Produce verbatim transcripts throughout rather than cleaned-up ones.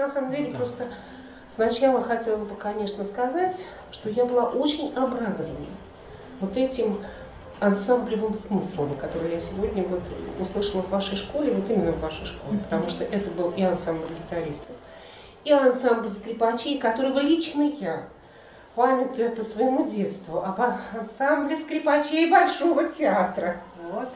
на самом деле да. просто сначала хотелось бы, конечно, сказать, что я была очень обрадована вот этим ансамблевым смыслом, который я сегодня вот услышала в вашей школе, вот именно в вашей школе, потому что это был и ансамбль гитаристов, и ансамбль скрипачей, которого лично я памятую по своему детству, об ансамбле скрипачей Большого театра. Вот.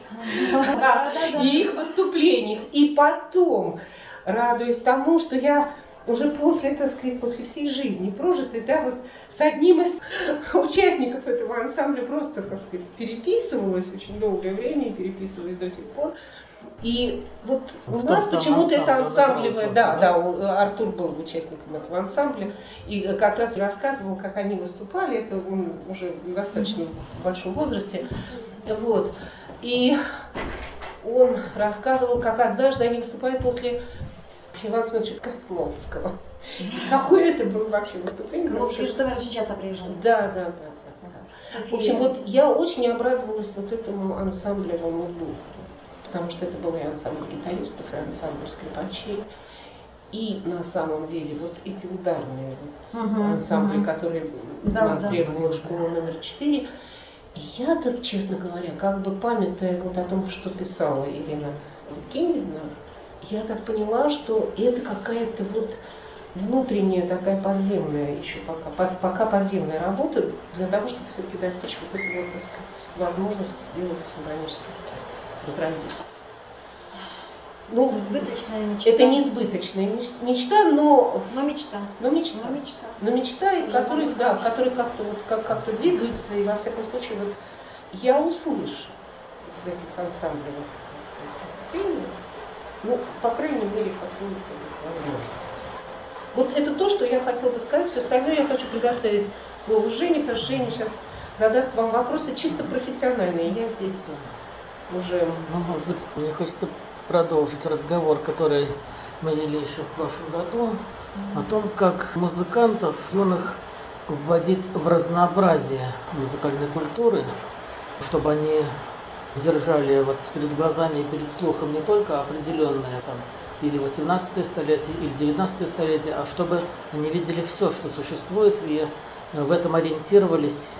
И их выступлениях. И потом, радуясь тому, что я уже после, так сказать, после всей жизни прожитой, да, вот с одним из участников этого ансамбля просто, так сказать, переписывалась очень долгое время и переписывалась до сих пор. И вот у в нас почему-то это ансамблевое, да, да, да, Артур был участником этого ансамбля, и как раз рассказывал, как они выступали, это он уже в достаточно большом возрасте, вот, и он рассказывал, как однажды они выступали после Ивана Семеновича Козловского. Какое это было вообще выступление? Козловский же тоже очень часто приезжал. Да, да, да. да. В общем, вот я очень обрадовалась вот этому ансамблевому духу. Потому что это был и ансамбль гитаристов, и ансамбль скрипачей. И на самом деле вот эти ударные вот, uh-huh, ансамбли, uh-huh. которые да, у нас да. древняя школа номер четыре. И я так, честно говоря, как бы памятая вот о том, что писала Ирина Евгеньевна, я так поняла, что это какая-то вот внутренняя такая подземная еще пока, под, пока подземная работа для того, чтобы все-таки достичь вот этой вот, так сказать, возможности сделать симфонический оркестр. Возродить. Ну, сбыточная мечта. Это не сбыточная мечта, но, но мечта. Но мечта. Но мечта. Но мечта, которые, да, которые как-то вот, как, как-то двигаются, и во всяком случае вот, я услышу в этих ансамблевых выступлениях, ну, по крайней мере, какую-то возможность. Вот это то, что я хотела бы сказать. Все остальное я хочу предоставить слово Жене, потому что Женя сейчас задаст вам вопросы чисто профессиональные. Я здесь уже... Ну, может быть, мне хочется продолжить разговор, который мы вели еще в прошлом году, mm-hmm. о том, как музыкантов юных вводить в разнообразие музыкальной культуры, чтобы они держали вот перед глазами и перед слухом не только определенные там или восемнадцатое столетие, или девятнадцатое столетие, а чтобы они видели все, что существует, и в этом ориентировались,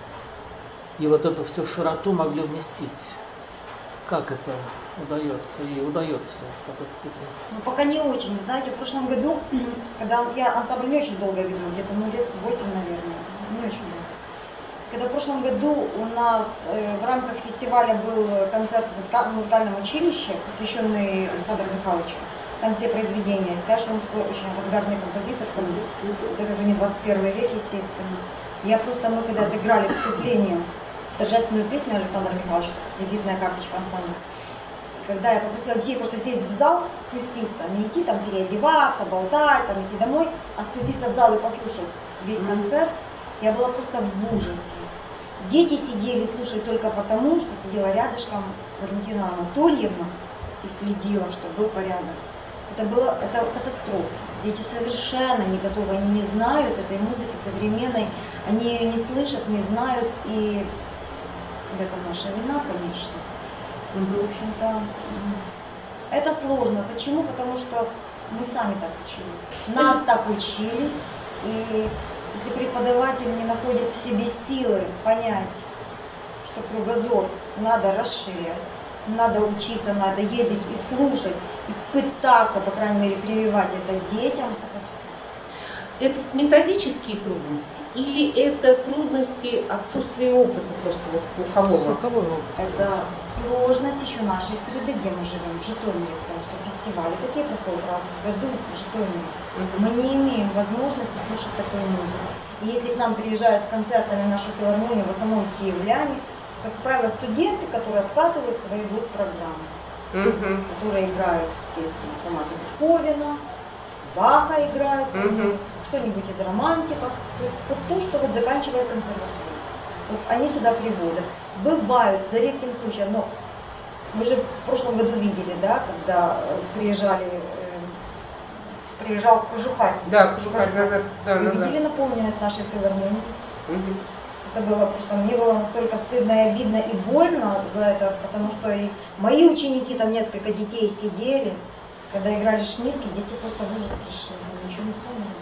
и вот эту всю широту могли вместить. Как это удается и удается в какой-то степени? Ну, пока не очень. Вы знаете, в прошлом году, когда я ансамбль не очень долго веду, где-то ну, лет восемь, наверное, не очень долго. Когда в прошлом году у нас э, в рамках фестиваля был концерт в музыкальном училище, посвященный Александру Михайловичу, там все произведения, и сказать, что он такой очень авангардный композитор, там, это уже не двадцать первый век, естественно. Я просто, мы когда отыграли вступление, торжественную песню Александра Михайловича, визитная карточка ансамбля. И когда я попросила детей просто сесть в зал, спуститься, не идти там переодеваться, болтать, там идти домой, а спуститься в зал и послушать весь концерт, я была просто в ужасе. Дети сидели, слушали только потому, что сидела рядышком Валентина Анатольевна и следила, чтобы был порядок. Это было, это катастрофа. Дети совершенно не готовы, они не знают этой музыки современной, они ее не слышат, не знают, и в этом наша вина, конечно. В общем-то, это сложно. Почему? Потому что мы сами так учились. Нас так учили. И если преподаватель не находит в себе силы понять, что кругозор надо расширять, надо учиться, надо ездить и слушать, и пытаться, по крайней мере, прививать это детям, это все. Это методические трудности или это трудности отсутствия опыта просто вот слухового? Слухового. Это сложность еще нашей среды, где мы живем, в Житомире, потому что фестивали такие проходят раз в году в Житомире. Uh-huh. Мы не имеем возможности слушать такую музыку. И если к нам приезжают с концертами в нашу филармонию, в основном киевляне, как правило, студенты, которые обкатывают свои госпрограммы, uh-huh. которые играют, естественно, сонату Бетховена, Баха играют, uh-huh. что-нибудь из романтиков, то есть вот то, что вот заканчивает консерваторию. Вот они сюда привозят. Бывают, за редким случаем, но мы же в прошлом году видели, да, когда приезжали, э, приезжал Кожухарь. Да, Кожухарь назад. Да, Вы назад. видели наполненность нашей филармонии? Uh-huh. Это было просто, мне было настолько стыдно и обидно и больно за это, потому что и мои ученики, там несколько детей сидели, когда играли Шнитке, дети просто в ужас пришли, ничего ничего не вспомнили.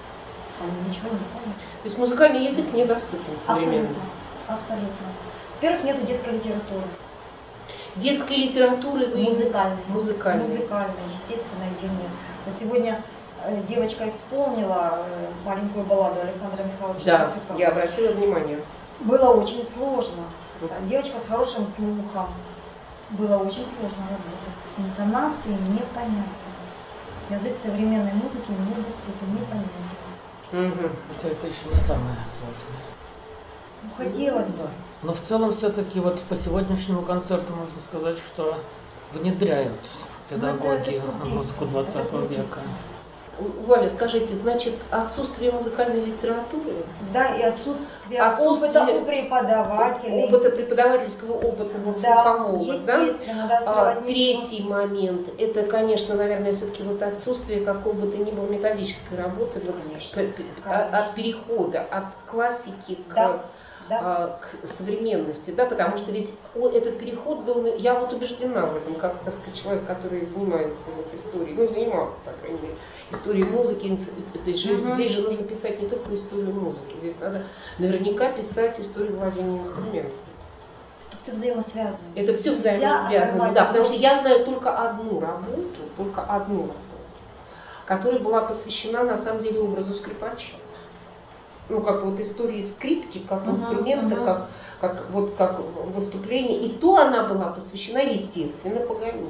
Они ничего не помнят. То есть музыкальный язык недоступен современным? Абсолютно. Абсолютно. Во-первых, нету детской литературы. Детской литературы вы... Музыкальной. Музыкальной. Музыкальной, естественно, ее нет. Вот сегодня э, девочка исполнила э, маленькую балладу Александра Михайловича. Да, Африканца. я обратила внимание. Было очень сложно. Девочка с хорошим слухом. Было очень сложно работать. Интонации непонятны. Язык современной музыки недоступен, непонятен. Угу. Хотя это еще не самое сложное. Ну, хотелось бы. Но в целом все-таки вот по сегодняшнему концерту можно сказать, что внедряют педагоги в музыку двадцатого века. Валя, скажите, значит, отсутствие музыкальной литературы? Да, и отсутствие, отсутствие опыта у преподавателей. Опыта, преподавательского опыта во Да, слухового, естественно, да, да? А, ничего. третий момент, это, конечно, наверное, все-таки вот отсутствие какого бы то ни было методической работы, вот, Конечно, от, конечно. от перехода от классики к... Да. Да. А, к современности, да, потому что ведь о, этот переход был, я вот убеждена в этом, как, так сказать, человек, который занимается вот историей, ну, занимался, по крайней мере, историей музыки, здесь же, Uh-huh. здесь же нужно писать не только историю музыки, здесь надо наверняка писать историю владения инструментом. Все взаимосвязано. Это все взаимосвязано, да, потому что я знаю только одну работу, только одну работу, которая была посвящена, на самом деле, образу скрипача. Ну, как вот истории скрипки, как uh-huh, инструмента, uh-huh. как, как, вот, как выступление. И то она была посвящена, естественно, Паганини.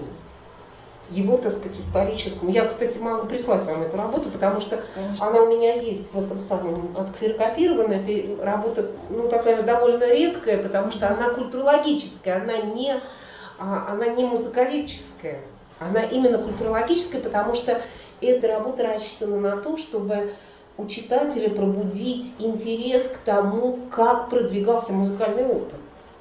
Его, так сказать, историческому. Я, кстати, могу прислать вам эту работу, потому что Конечно. Она у меня есть в этом самом отксерокопированной. Это работа, ну, такая довольно редкая, потому что она культурологическая, она не, она не музыковедческая. Она именно культурологическая, потому что эта работа рассчитана на то, чтобы у читателя пробудить интерес к тому, как продвигался музыкальный опыт.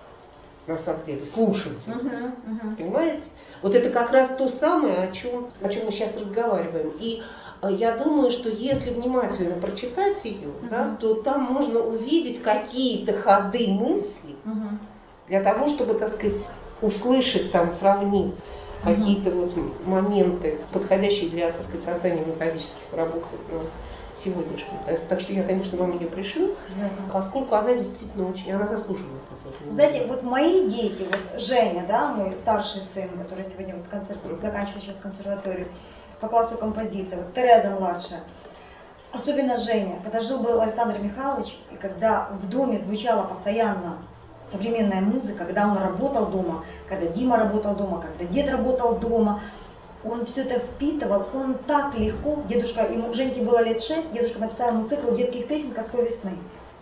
На самом деле, слушать. Uh-huh, uh-huh. Понимаете? Вот это как раз то самое, о чем, о чем мы сейчас разговариваем. И я думаю, что если внимательно прочитать ее, uh-huh. да, то там можно увидеть какие-то ходы мысли uh-huh. для того, чтобы, так сказать, услышать, там, сравнить uh-huh. какие-то вот моменты, подходящие для, так сказать, создания методических работ. Ну, сегодняшний. Так что я, конечно, вам ее пришлю, поскольку она действительно очень, она заслуживает этого. Знаете, вот мои дети, вот Женя, да, мой старший сын, который сегодня вот концерт, заканчивает сейчас консерваторию по классу композиции, вот Тереза младшая, особенно Женя, когда жил был Александр Михайлович, и когда в доме звучала постоянно современная музыка, когда он работал дома, когда Дима работал дома, когда дед работал дома, он все это впитывал, он так легко, дедушка, ему Женьке было лет шесть, дедушка написал ему цикл детских песен «Коской весны».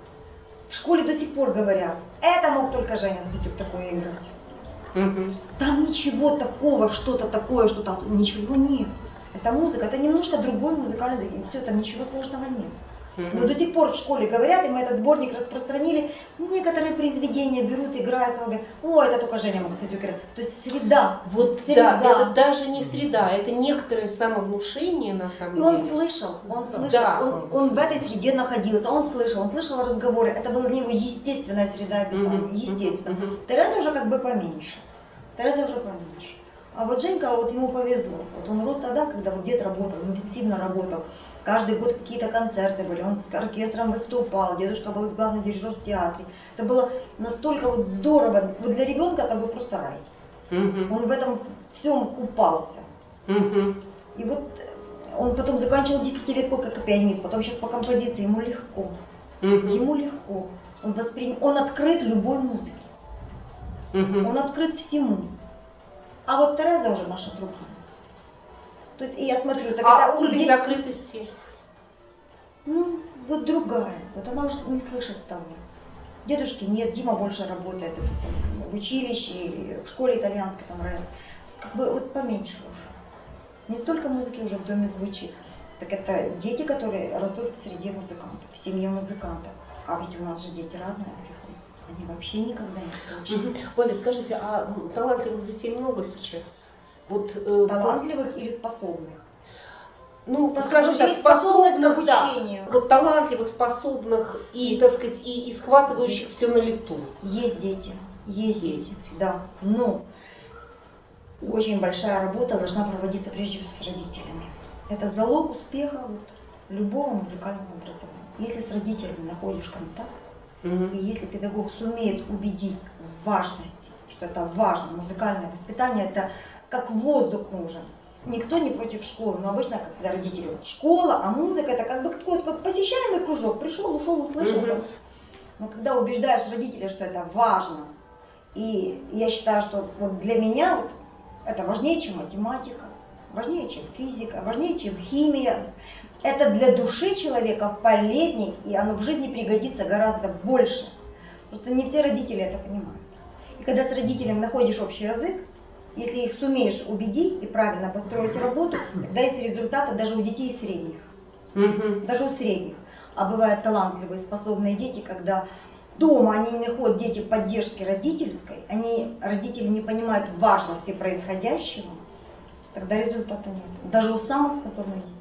В школе до сих пор говорят, это мог только Женя Статюк такое играть. Mm-hmm. Там ничего такого, что-то такое, что-то, ничего нет. Это музыка, это немножко другой музыкальный, и все, там ничего сложного нет. Mm-hmm. Но до сих пор в школе говорят, и мы этот сборник распространили, некоторые произведения берут, играют, и говорят, о, это только Женя мог Статюк играть. То есть среда. Вот среда. Да, это даже не среда, это некоторое самовнушение на самом и деле. И он слышал, он слышал, да. он, он в этой среде находился, он слышал, он слышал разговоры, это была для него естественная среда обитания, mm-hmm. естественно. Mm-hmm. Тереза уже как бы поменьше, Тереза уже поменьше. А вот Женька, вот ему повезло. Вот он рос тогда, когда вот дед работал, интенсивно работал. Каждый год какие-то концерты были, он с оркестром выступал, дедушка был главный дирижер в театре. Это было настолько вот здорово. Вот для ребенка это был просто рай. Mm-hmm. Он в этом всем купался. Mm-hmm. И вот он потом заканчивал десятилетку как пианист, потом сейчас по композиции, ему легко. Mm-hmm. Ему легко. Он, воспри... он открыт любой музыке. Mm-hmm. Он открыт всему. А вот Тереза уже наша другая. То есть, и я смотрю, так а это уровень день... закрытости? Ну, вот другая. Вот она уже не слышит того. Дедушки нет, Дима больше работает, допустим, в училище или в школе итальянской там район. То есть, как бы вот поменьше уже. Не столько музыки уже в доме звучит. Так это дети, которые растут в среде музыкантов, в семье музыкантов. А ведь у нас же дети разные приходят. Они вообще никогда не слышали. Оля, скажите, а талантливых детей много сейчас? Вот, э, талантливых или способных? Ну, Способ... скажем так, способных, да, вот талантливых, способных и, есть. Так сказать, и, и схватывающих есть. Все на лету. Есть дети, есть, есть дети, да. Но очень большая работа должна проводиться прежде всего с родителями. Это залог успеха вот, любого музыкального образования. Если с родителями находишь контакт, Мгм. и если педагог сумеет убедить в важности, что это важно, музыкальное воспитание, это как воздух нужен. Никто не против школы, но обычно, как всегда, родители говорят, школа, а музыка это как бы какой-то как посещаемый кружок, пришел, ушел, услышал. Мгм. Но когда убеждаешь родителей, что это важно, и я считаю, что вот для меня вот это важнее, чем математика, важнее, чем физика, важнее, чем химия. Это для души человека полезней, и оно в жизни пригодится гораздо больше. Просто не все родители это понимают. И когда с родителями находишь общий язык, если их сумеешь убедить и правильно построить работу, тогда есть результаты даже у детей средних. Мгм. Даже у средних. А бывают талантливые, способные дети, когда дома они не находят дети поддержки родительской, они, родители не понимают важности происходящего, тогда результата нет. Даже у самых способных детей.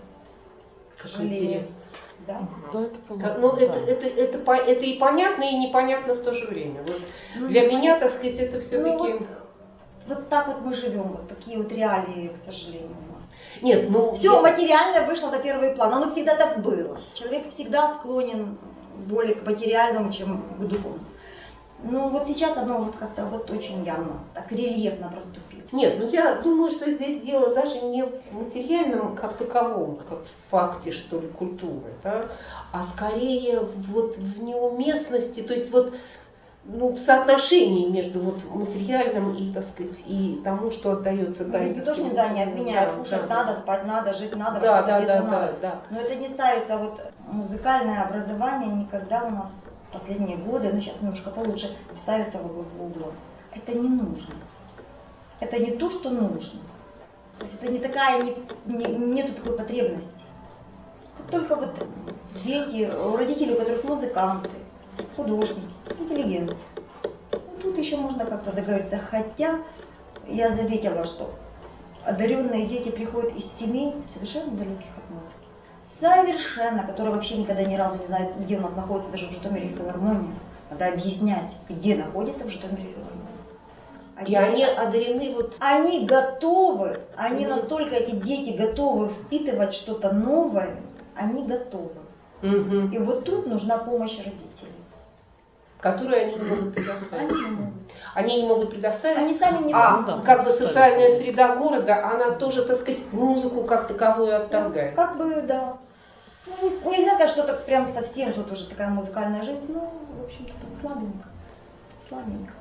К Как сожалению. интересно. Да. Да, это Как- понятно. Ну, да. это, это, это, по- это и понятно, и непонятно в то же время. Вот Ну, для ну, меня, так сказать, это все-таки... вот, вот так вот мы живем, вот такие вот реалии, к сожалению, у нас. Нет, ну... Все я- материальное вышло на первый план, оно всегда так было. Человек всегда склонен более к материальному, чем к духовному. Но вот сейчас оно вот как-то вот очень явно, так рельефно проступило. Нет, ну я думаю, что здесь дело даже не в материальном как таковом, как в факте, что ли, культуры, да, а скорее вот в неуместности, то есть вот ну, в соотношении между вот материальным и, так сказать, и тому, что отдается Ну, дань. никто ж не, да, не отменяет, кушать да, надо, да. спать надо, жить надо, Да, да, одеться да, надо. да, да. Но это не ставится, вот музыкальное образование никогда у нас в последние годы, ну сейчас немножко получше, ставится в угол. Это не нужно. Это не то, что нужно. То есть это не такая, не, не, нету такой потребности. Это только вот дети, у родителей, у которых музыканты, художники, интеллигенция. Ну, тут еще можно как-то договориться, хотя я заметила, что одаренные дети приходят из семей совершенно далеких от музыки. Совершенно, которые вообще никогда ни разу не знают, где у нас находится даже в Житомире филармония. Надо объяснять, где находится в Житомире филармония. А И дети- они одарены вот... они готовы, они Мгм. настолько, эти дети готовы впитывать что-то новое, они готовы. Мгм. И вот тут нужна помощь родителей. которые они не могут предоставить. Они не могут. Они не могут предоставить. Они сами не А могут. да, как бы сами социальная могут. среда города, она тоже, так сказать, музыку как таковую отторгает. Как бы, да. Ну, не- нельзя сказать, что так прям совсем тут уже такая музыкальная жизнь, но, в общем-то, так слабенько. Слабенько.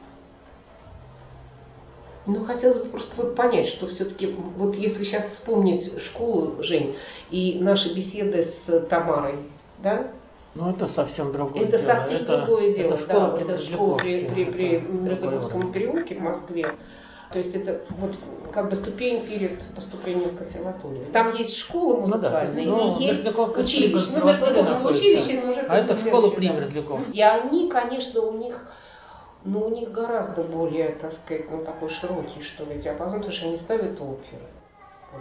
Ну, хотелось бы просто вот понять, что все-таки, вот если сейчас вспомнить школу, Жень, и наши беседы с Тамарой, да, Ну, это совсем другое это дело. совсем это, другое дело, это школа да, при это школа при, при, при Это другой Мерзляковском уровень. переулке в Москве. То есть это вот как бы ступень перед поступлением в консерваторию. Там есть школа Ну да, музыкальная, ну, и есть Мерзляковское училище. Ну, консерватория Мерзляковское находится. училище, но уже А это после школа при следующего. Мерзляковке. И они, конечно, у них, ну, у них гораздо более, так сказать, ну, такой широкий, что ли, диапазон, потому что они ставят оперы. Вот.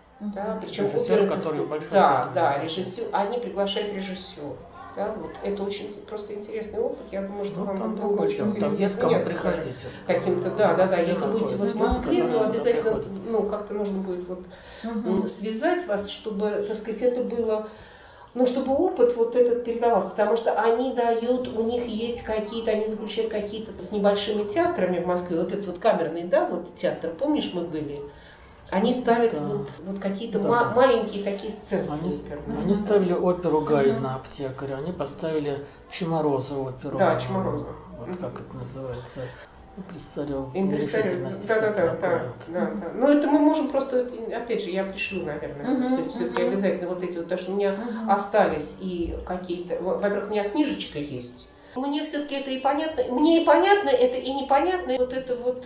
Да, причем Режиссеры, оперы, которые большой да, театр да, приглашают. режиссер, они приглашают режиссера. Да, вот это очень просто интересный опыт. Я думаю, что Ну, вам там будет другое очень дело. Там интересно есть кому заняться приходить. каким-то, Это да, да, да. Москве Если будете вот в находится Москве, люди, то которые обязательно, приходят. ну, как-то нужно будет вот Мгм. м, связать вас, чтобы, так сказать, это было, ну, чтобы опыт вот этот передавался, потому что они дают, у них есть какие-то, они заключают какие-то с небольшими театрами в Москве, вот этот вот камерный, да, вот театр, помнишь, мы были? Они ставят Да. вот, вот какие-то Да, ма- да. маленькие такие сцены. Они, оперные. они ставили оперу Гарина аптекаря, они поставили Чемороза оперу. Да, Чемороза. Вот Мгм. как это называется. Импрессарио в Импрессарио. нерешительности. Да, да, что-то да, да, такое. да, да. Но это мы можем просто, опять же, я пришлю, наверное, Мгм, все-таки мгм. обязательно вот эти вот, потому что у меня Мгм. остались и какие-то, во- во-первых, у меня книжечка есть. Мне все-таки это и понятно, мне и понятно это, и непонятно, вот это вот,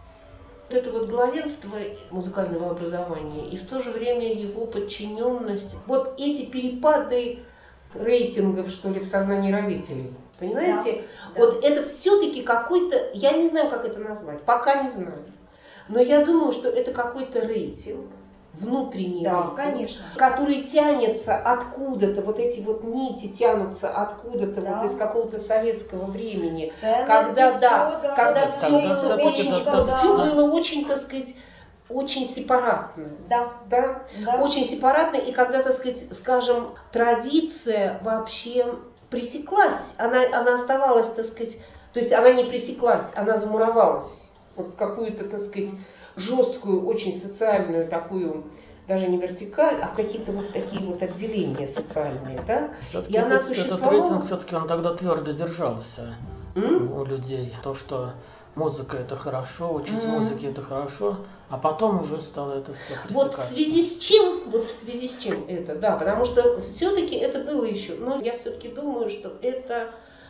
вот это вот главенство музыкального образования и в то же время его подчиненность, вот эти перепады рейтингов, что ли, в сознании родителей. Понимаете? Да, Вот это все-таки какой-то, я не знаю, как это назвать, пока не знаю. Но я думаю, что это какой-то рейтинг, внутренний Да, рейтинг, конечно. который тянется откуда-то, вот эти вот нити тянутся откуда-то, Да. вот из какого-то советского времени. Ценности, Когда, всё, да, когда Тогда все было всё-таки очень, достаточно. все было очень, так сказать, очень сепаратная. Да. Да? Да. Очень сепаратная, и когда, так сказать, скажем, традиция вообще пресеклась, она, она оставалась, так сказать, то есть она не пресеклась, она замуровалась вот в какую-то, так сказать, жесткую, очень социальную такую, даже не вертикаль, а какие-то вот такие вот отделения социальные, да? Все-таки И она этот, существовала... этот рейтинг все-таки он тогда твердо держался М? у людей. То, что музыка это хорошо, учить М. музыке это хорошо, а потом уже стало это все пресекать. Вот в связи с чем, вот в связи с чем это, да, потому что все-таки это было еще, но я все-таки думаю, что это,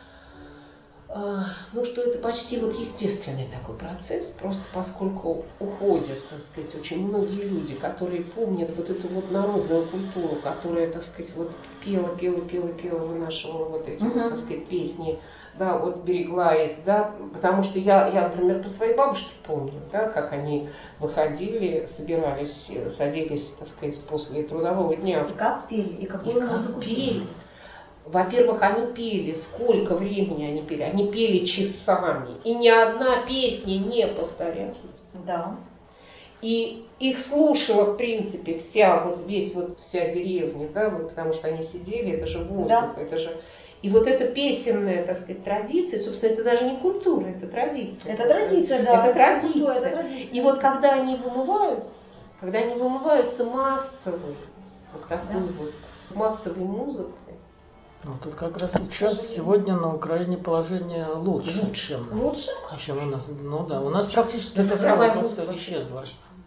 э, ну, что это почти вот естественный такой процесс, просто поскольку уходят, так сказать, очень многие люди, которые помнят вот эту вот народную культуру, которая, так сказать, вот пела, пела, пела, пела, вынашивала вот эти, Мгм. вот, так сказать, песни, да, вот берегла их, да, потому что я, я, например, по своей бабушке помню, да, как они выходили, собирались, садились, так сказать, после трудового дня. И как пели, и И какую как музыку пели. Во-первых, они пели, сколько времени они пели, они пели часами, и ни одна песня не повторялась. Да. И их слушала, в принципе, вся, вот весь, вот вся деревня, да, вот, потому что они сидели, это же воздух, Да. это же... И вот эта песенная, так сказать, традиция, собственно, это даже не культура, это традиция. Это традиция, да. Это традиция. культура, это традиция. И вот когда они вымываются, когда они вымываются массовой, вот такой Да. вот массовой музыкой, Ну, тут как раз сейчас, сегодня на Украине положение лучше, Лучше. чем, Лучше? чем у нас. Ну да, у нас практически Да, цифровая уже музыка все вообще исчезло.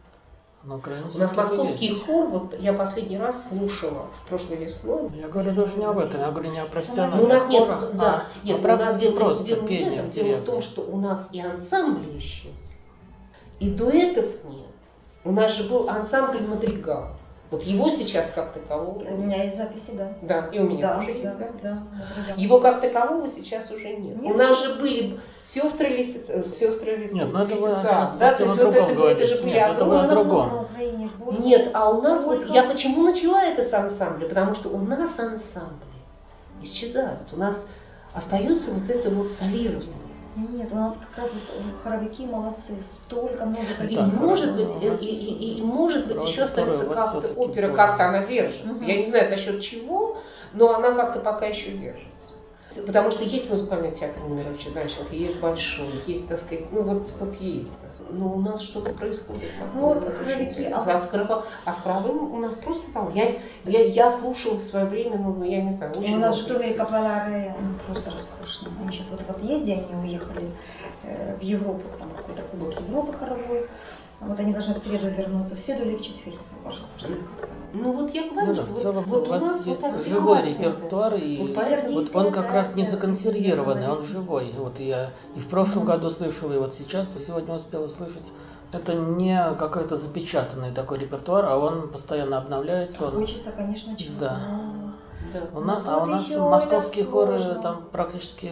На Украине у нас всё-таки московский есть. хор, вот я последний раз слушала в прошлой весной. Я говорю даже не об этом, я говорю не о Ну, профессиональных у нас нет, хорах, да, а, нет, а у нас практически дело, просто дело не в пение этом, в дело в деревне. том, что у нас и ансамбли исчезли, и дуэтов нет. У нас же был ансамбль «Мадригал». Вот его сейчас как такового... У меня есть записи, да. Да, и у меня Да, тоже да, есть запись. да, да. Его как такового сейчас уже нет. Нет. У нас же были сестры Лисица, сестры Лисица, Нет, ну это вы Лисица, сейчас да, совсем то о есть вот другом это, было- это говорите. же были Нет, это вы о огромные- другом. На Украине, боже, Нет, а у нас вот, сколько- я почему начала это с ансамбля? Потому что у нас ансамбли исчезают, у нас остается вот это вот солирование. Нет, у нас как раз вот хоровики молодцы, столько много И Так, может хорошо, быть, у вас и, и- и может быть вроде еще остается тоже у вас как-то всё-таки опера, более. как-то она держится. Мгм. Я не знаю за счет чего, но она как-то пока еще держится. Потому что есть музыкальный театр Немировича Данченко, есть большой, есть, так сказать, ну вот, вот есть. Но у нас что-то происходит. Ну вот Очень хоровики, интересно. а А с хоровым- а с хоровым у нас просто зал. Я, я, я слушала в свое время, ну я не знаю, И очень у нас в много Житомире песен. Капелла Арея, ну, просто роскошно. Они сейчас вот в отъезде, они уехали э, в Европу, там какой-то кубок Европы хоровой. Вот они должны в среду вернуться, в среду или в четверг. Роскошно. Ну вот я говорю, Ну да, что в вот, целом вот у вас нас есть вот так живой согласен. репертуар, и Вот вот, поэтому- он как раз не да, законсервированный, да, он да. живой. Вот я и в прошлом году слышал, и вот сейчас, и сегодня успел услышать. Это не какой-то запечатанный такой репертуар, а он постоянно обновляется. Он... Хочется, конечно, чего-то Да. нового. Да. У нас, Ну, а у тут нас еще московские это хоры сложно. там практически,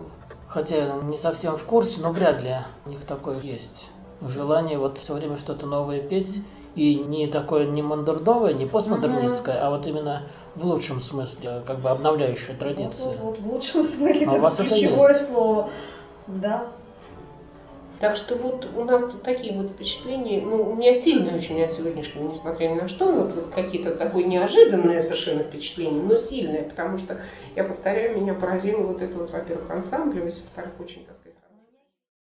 хотя не совсем в курсе, но вряд ли у них такое есть желание вот все время что-то новое петь. И не такое не модерновое, не постмодернистское, а вот именно в лучшем смысле, как бы обновляющую традицию. Вот, вот, вот, в лучшем смысле А у это вас это ключевое есть? слово. Да. Так что вот у нас тут такие вот впечатления, ну, у меня сильные очень от сегодняшнего, несмотря ни на что, вот, вот какие-то такое неожиданное совершенно впечатление, но сильное, потому что, я повторяю, меня поразило вот это вот, во-первых, ансамбль, во-вторых, очень, так сказать,